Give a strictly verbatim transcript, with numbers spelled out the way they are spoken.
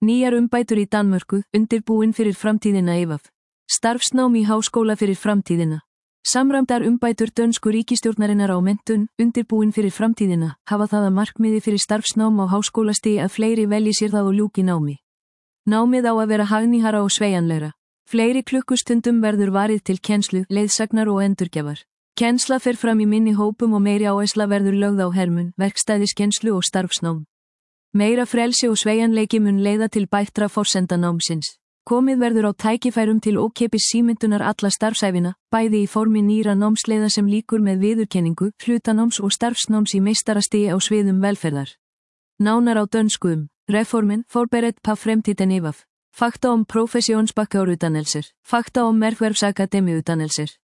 Nýjar umbætur í Danmörku, undirbúin fyrir framtíðina E V A F. Starfsnám í háskóla fyrir framtíðina. Samræmdar umbætur dönsku ríkisstjórnarinnar á menntun, undirbúin fyrir framtíðina, hafa það að markmiði fyrir starfsnám á háskólastigi að fleiri velji sér það og ljúki námi. Námið á að vera hagnýhara og sveigjanlegra. Fleiri klukkustundum verður varið til kennslu, leiðsagnar og endurgjafar. Kennsla fer fram í minni hópum og meiri áhersla verður lögð á hermun, verkstæðiskennslu og starfsnám. Meira frelsi og sveigjanleiki mun leiða til bættra forsenda námsins. Komið verður á tækifærum til ókeypis símenntunar alla starfsævina, bæði í formi nýra námsleiða sem líkur með viðurkenningu, hlutanáms og starfsnáms í meistarastigi á sviðum velferðar. Nánar á dönsku um Reformen forberedt på fremtiden E V A F. Fakta om professionsbakkauddannelser. Fakta om erhvervsakademiuddannelser.